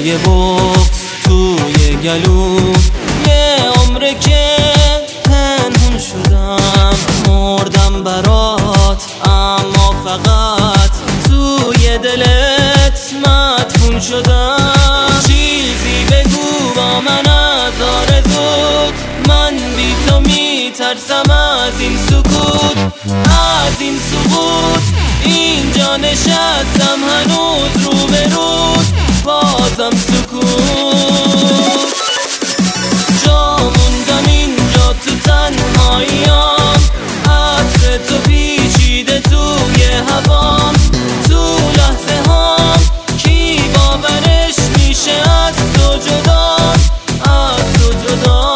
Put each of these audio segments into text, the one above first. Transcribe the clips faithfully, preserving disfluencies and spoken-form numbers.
یه بغض توی گلو، یه عمره که پنهون شدم مردم برات، اما فقط توی دلت مدفون شدم. چیزی بگو با من از آرزوت، من بی تو میترسم از این سکوت، از این سکوت. اینجا نشستم هنوز رو به روت، بازم سکوت. جا موندم اینجا تو تنهاییام، عطر تو پیچیده توی هوام، تو لحظه هام کی باورش میشه از تو جدا، از تو جدا.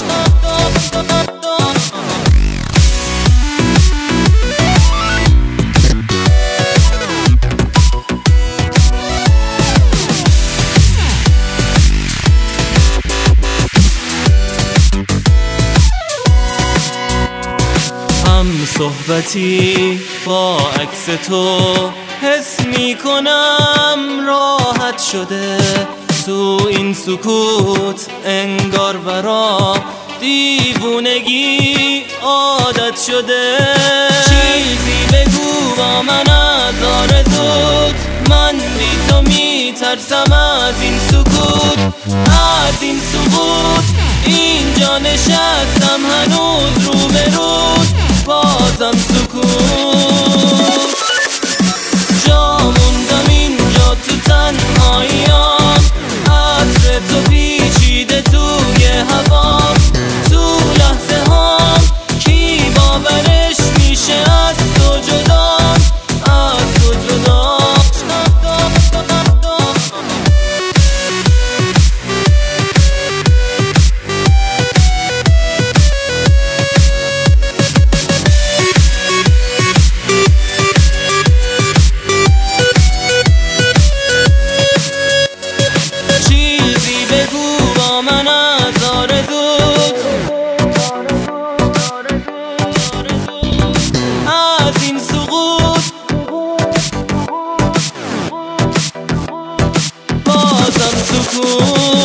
صحبتی با عکس تو حس میکنم راحت شده، تو این سکوت انگار برام دیوونگی عادت شده. چیزی بگو با من از آرزوت، من بی تو میترسم از این سکوت، از این سکوت. اینجا نشستم هنوز رو به روت، بازم سکوت. جا موندم اینجا تو تنهاییام، عطر تو پیچیده توی هوام، تو لحظه هام کی باورش میشه از تو جدا، از تو جدا. بازم سکوت.